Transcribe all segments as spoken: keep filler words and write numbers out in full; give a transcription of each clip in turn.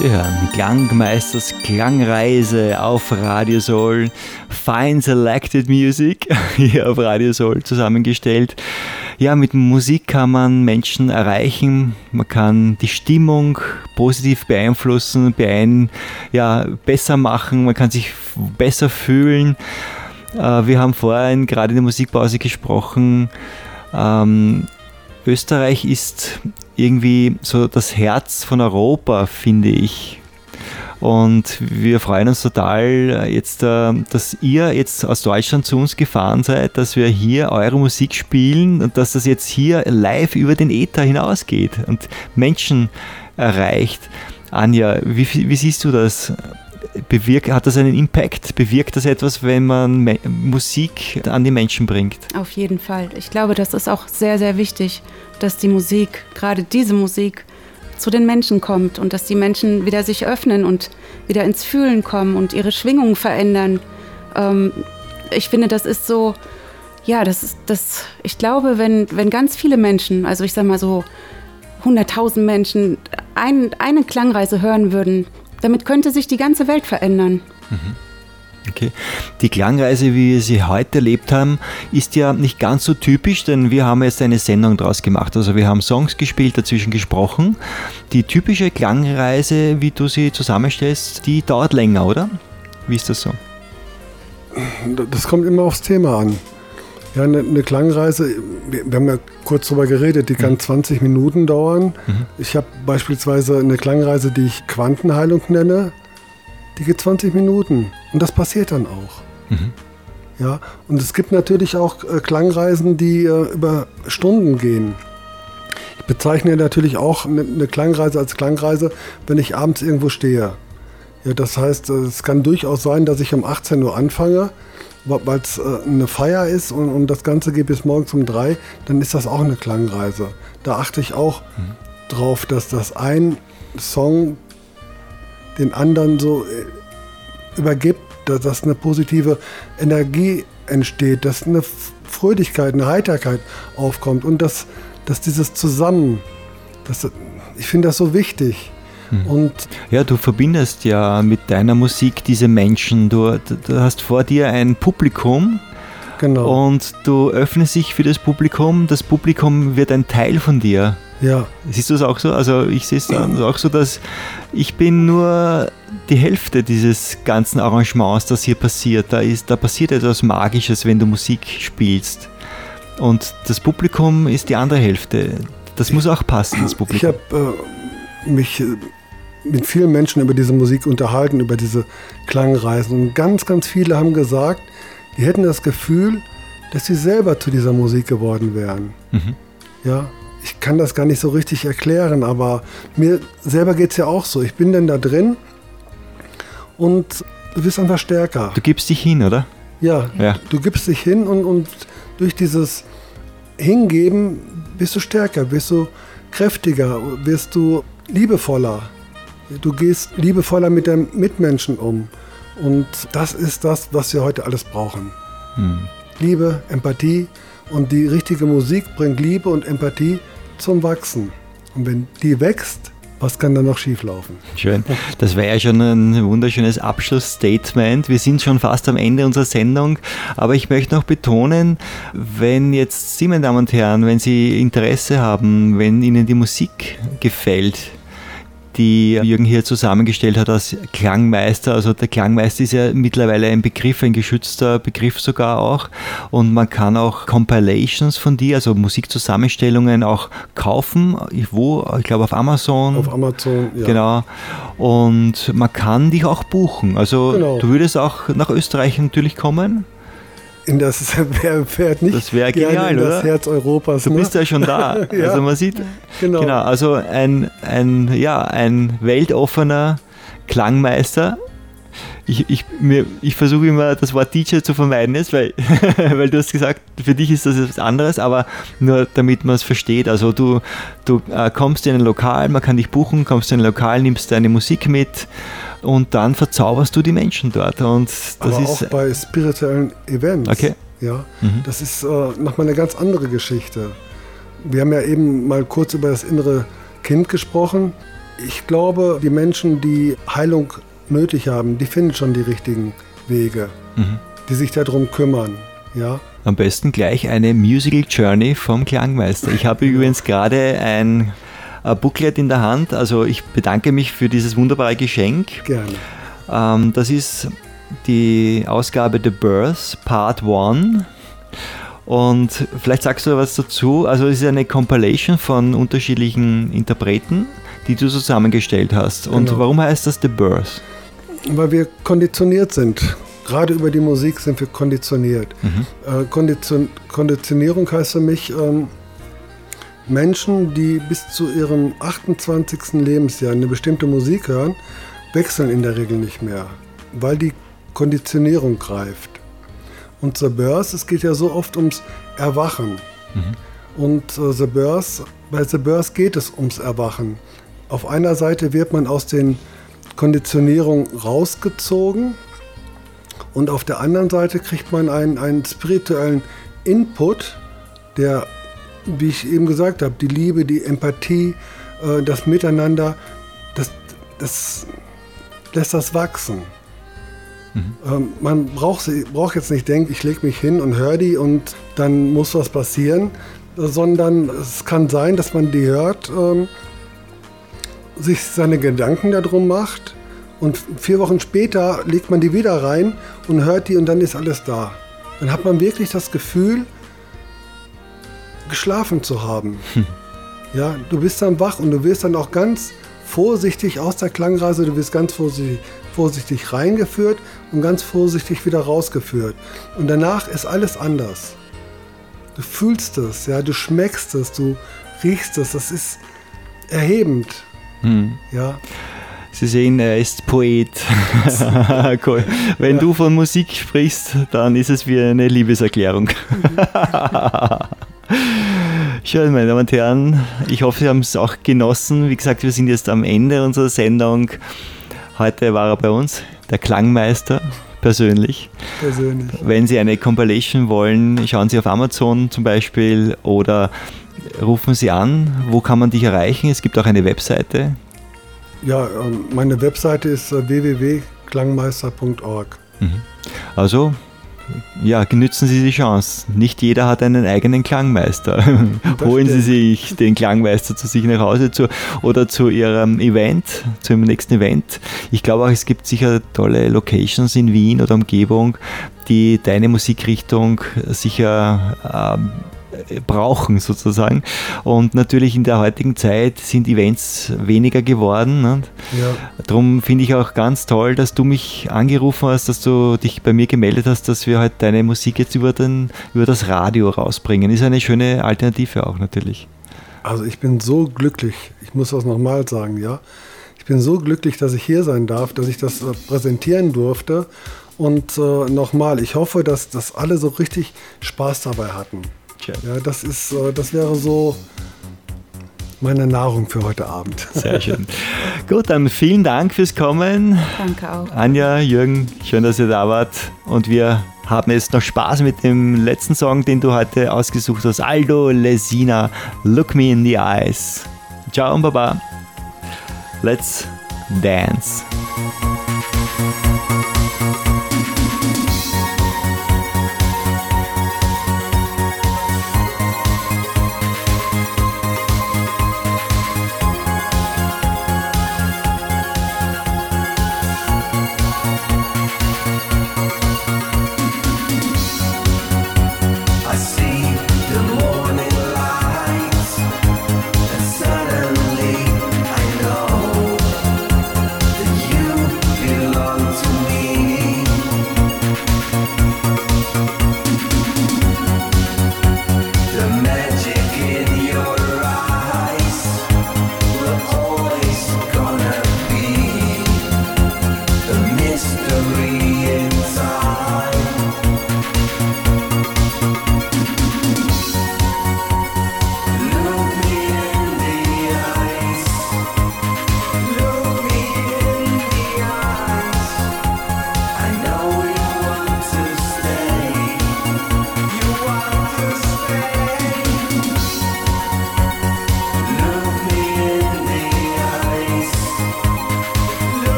Sie hören Klangmeisters Klangreise auf Radio Soul. Fine Selected Music hier auf Radio Soul zusammengestellt. Ja, mit Musik kann man Menschen erreichen, man kann die Stimmung positiv beeinflussen, beein, ja, besser machen, man kann sich besser fühlen. Äh, wir haben vorhin gerade in der Musikpause gesprochen, ähm, Österreich ist irgendwie so das Herz von Europa, finde ich. Und wir freuen uns total jetzt, dass ihr jetzt aus Deutschland zu uns gefahren seid, dass wir hier eure Musik spielen und dass das jetzt hier live über den Äther hinausgeht und Menschen erreicht. Anja, wie, wie siehst du das? Bewirkt, hat das einen Impact? Bewirkt das etwas, wenn man Me- Musik an die Menschen bringt? Auf jeden Fall. Ich glaube, das ist auch sehr, sehr wichtig, dass die Musik, gerade diese Musik, zu den Menschen kommt und dass die Menschen wieder sich öffnen und wieder ins Fühlen kommen und ihre Schwingungen verändern. Ähm, ich finde, das ist so, ja, das ist, das, ich glaube, wenn, wenn ganz viele Menschen, also ich sag mal so hunderttausend Menschen, ein, eine Klangreise hören würden, damit könnte sich die ganze Welt verändern. Okay. Die Klangreise, wie wir sie heute erlebt haben, ist ja nicht ganz so typisch, denn wir haben jetzt eine Sendung draus gemacht. Also wir haben Songs gespielt, dazwischen gesprochen. Die typische Klangreise, wie du sie zusammenstellst, die dauert länger, oder? Wie ist das so? Das kommt immer aufs Thema an. Ja, eine, eine Klangreise, wir, wir haben ja kurz drüber geredet, die kann mhm. zwanzig Minuten dauern. Mhm. Ich habe beispielsweise eine Klangreise, die ich Quantenheilung nenne, die geht zwanzig Minuten und das passiert dann auch. Mhm. Ja, und es gibt natürlich auch äh, Klangreisen, die äh, über Stunden gehen. Ich bezeichne natürlich auch eine, eine Klangreise als Klangreise, wenn ich abends irgendwo stehe. Ja, das heißt, äh, es kann durchaus sein, dass ich um achtzehn Uhr anfange, weil es äh, eine Feier ist und, und das Ganze geht bis morgens um drei, dann ist das auch eine Klangreise. Da achte ich auch mhm. drauf, dass das ein Song den anderen so äh, übergibt, dass, dass eine positive Energie entsteht, dass eine Fröhlichkeit, eine Heiterkeit aufkommt und dass, dass dieses Zusammen, das, ich finde das so wichtig. Und ja, du verbindest ja mit deiner Musik diese Menschen. Du, du hast vor dir ein Publikum. Genau. Und du öffnest dich für das Publikum. Das Publikum wird ein Teil von dir. Ja. Siehst du es auch so? Also ich sehe es auch so, dass ich bin nur die Hälfte dieses ganzen Arrangements, das hier passiert. Da, ist, da passiert etwas Magisches, wenn du Musik spielst. Und das Publikum ist die andere Hälfte. Das muss auch passen, das Publikum. Ich habe äh, mich mit vielen Menschen über diese Musik unterhalten, über diese Klangreisen. Und ganz, ganz viele haben gesagt, die hätten das Gefühl, dass sie selber zu dieser Musik geworden wären. Mhm. Ja, ich kann das gar nicht so richtig erklären, aber mir selber geht es ja auch so. Ich bin dann da drin und du wirst einfach stärker. Du gibst dich hin, oder? Ja, ja. Du gibst dich hin und, und durch dieses Hingeben bist du stärker, wirst du kräftiger, wirst du liebevoller. Du gehst liebevoller mit deinen Mitmenschen um. Und das ist das, was wir heute alles brauchen. Hm. Liebe, Empathie. Und die richtige Musik bringt Liebe und Empathie zum Wachsen. Und wenn die wächst, was kann da noch schieflaufen? Schön. Das wäre ja schon ein wunderschönes Abschlussstatement. Wir sind schon fast am Ende unserer Sendung. Aber ich möchte noch betonen, wenn jetzt Sie, meine Damen und Herren, wenn Sie Interesse haben, wenn Ihnen die Musik gefällt, die Jürgen hier zusammengestellt hat als Klangmeister. Also der Klangmeister ist ja mittlerweile ein Begriff, ein geschützter Begriff sogar auch. Und man kann auch Compilations von dir, also Musikzusammenstellungen auch kaufen. Wo? Ich glaube auf Amazon. Auf Amazon, ja. Genau. Und man kann dich auch buchen. Also genau. Du würdest auch nach Österreich natürlich kommen. In das wer fährt nicht das wäre genial, in das oder? Herz Europas. Du bist ne? ja schon da. ja, also man sieht, genau. genau, also ein, ein, ja, ein weltoffener Klangmeister. Ich, ich, mir, ich versuche immer das Wort D J zu vermeiden jetzt, weil, weil du hast gesagt, für dich ist das etwas anderes, aber nur damit man es versteht. Also du, du äh, kommst in ein Lokal, man kann dich buchen, kommst in ein Lokal, nimmst deine Musik mit und dann verzauberst du die Menschen dort. Und das aber ist auch bei spirituellen Events. Okay. Ja, mhm. Das ist äh, nochmal eine ganz andere Geschichte. Wir haben ja eben mal kurz über das innere Kind gesprochen. Ich glaube, die Menschen, die Heilung nötig haben, die finden schon die richtigen Wege, mhm. die sich darum kümmern. Ja? Am besten gleich eine Musical Journey vom Klangmeister. Ich habe übrigens gerade ein, ein Booklet in der Hand, also ich bedanke mich für dieses wunderbare Geschenk. Gerne. Ähm, das ist die Ausgabe The Birth Part eins. Und vielleicht sagst du was dazu. Also es ist eine Compilation von unterschiedlichen Interpreten, die du zusammengestellt hast. Und genau. Warum heißt das The Birth? Weil wir konditioniert sind. Gerade über die Musik sind wir konditioniert. Mhm. Äh, Kondition- Konditionierung heißt für mich, ähm, Menschen, die bis zu ihrem achtundzwanzigsten Lebensjahr eine bestimmte Musik hören, wechseln in der Regel nicht mehr, weil die Konditionierung greift. Und The Birth, es geht ja so oft ums Erwachen. Mhm. Und äh, The Birth, bei The Birth geht es ums Erwachen. Auf einer Seite wird man aus den Konditionierungen rausgezogen und auf der anderen Seite kriegt man einen, einen spirituellen Input, der, wie ich eben gesagt habe, die Liebe, die Empathie, äh, das Miteinander, das, das lässt das wachsen. Mhm. Ähm, man braucht, braucht jetzt nicht denken, ich lege mich hin und höre die und dann muss was passieren, sondern es kann sein, dass man die hört, ähm, sich seine Gedanken darum macht und vier Wochen später legt man die wieder rein und hört die und dann ist alles da. Dann hat man wirklich das Gefühl, geschlafen zu haben. Hm. Ja, du bist dann wach und du wirst dann auch ganz vorsichtig aus der Klangreise, du wirst ganz vorsichtig, vorsichtig reingeführt und ganz vorsichtig wieder rausgeführt. Und danach ist alles anders. Du fühlst es, ja, du schmeckst es, du riechst es, das ist erhebend. Hm. Ja. Sie sehen, er ist Poet. Cool. Wenn ja. du von Musik sprichst, dann ist es wie eine Liebeserklärung. Schön, meine Damen und Herren. Ich hoffe, Sie haben es auch genossen. Wie gesagt, wir sind jetzt am Ende unserer Sendung. Heute war er bei uns, der Klangmeister, persönlich. Persönlich. Wenn Sie eine Compilation wollen, schauen Sie auf Amazon zum Beispiel oder rufen Sie an. Wo kann man dich erreichen? Es gibt auch eine Webseite. Ja, meine Webseite ist w w w punkt klangmeister punkt org. Also, ja, genützen Sie die Chance. Nicht jeder hat einen eigenen Klangmeister. Holen Sie sich den Klangmeister zu sich nach Hause zu, oder zu Ihrem Event, zu Ihrem nächsten Event. Ich glaube auch, es gibt sicher tolle Locations in Wien oder Umgebung, die deine Musikrichtung sicher ähm, brauchen sozusagen. Und natürlich in der heutigen Zeit sind Events weniger geworden. Ne? Ja. Darum finde ich auch ganz toll, dass du mich angerufen hast, dass du dich bei mir gemeldet hast, dass wir halt deine Musik jetzt über, den, über das Radio rausbringen. Ist eine schöne Alternative auch natürlich. Also ich bin so glücklich, ich muss das nochmal sagen, ja. Ich bin so glücklich, dass ich hier sein darf, dass ich das äh, präsentieren durfte. Und äh, nochmal, ich hoffe, dass, dass alle so richtig Spaß dabei hatten. Ja, das ist, das wäre so meine Nahrung für heute Abend. Sehr schön. Gut, dann vielen Dank fürs Kommen. Danke auch. Anja, Jürgen, schön, dass ihr da wart. Und wir haben jetzt noch Spaß mit dem letzten Song, den du heute ausgesucht hast. Aldo Lesina, Look Me in the Eyes. Ciao und Baba. Let's dance. Suddenly I know that you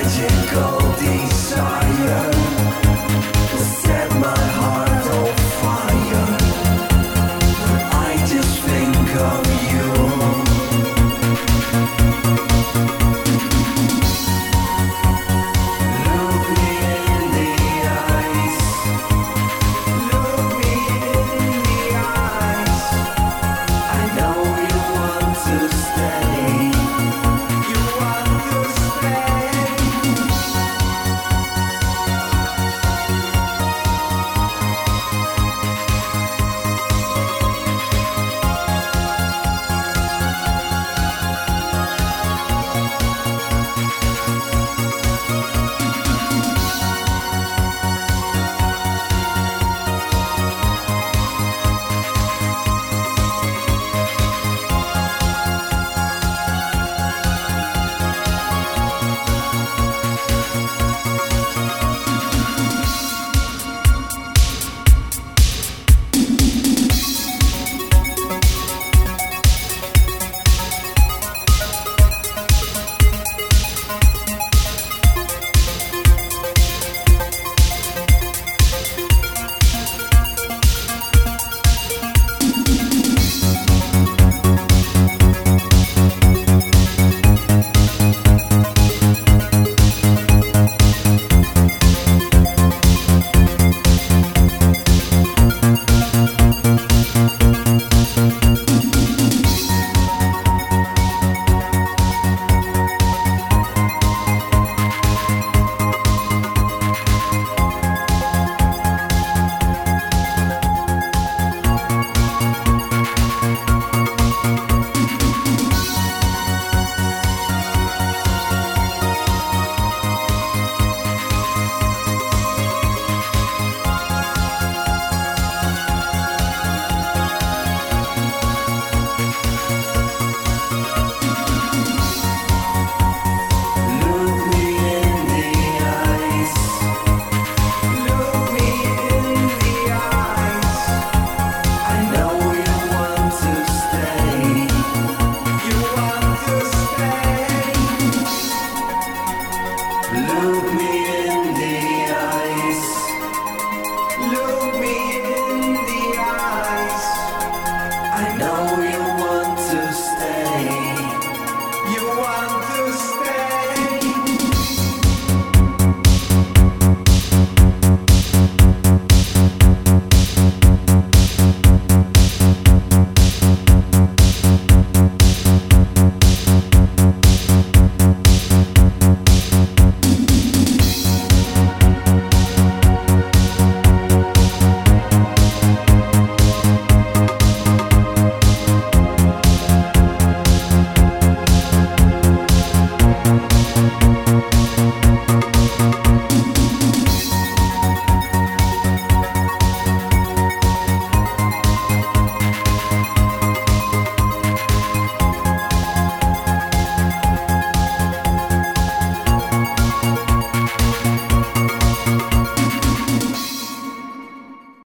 Look me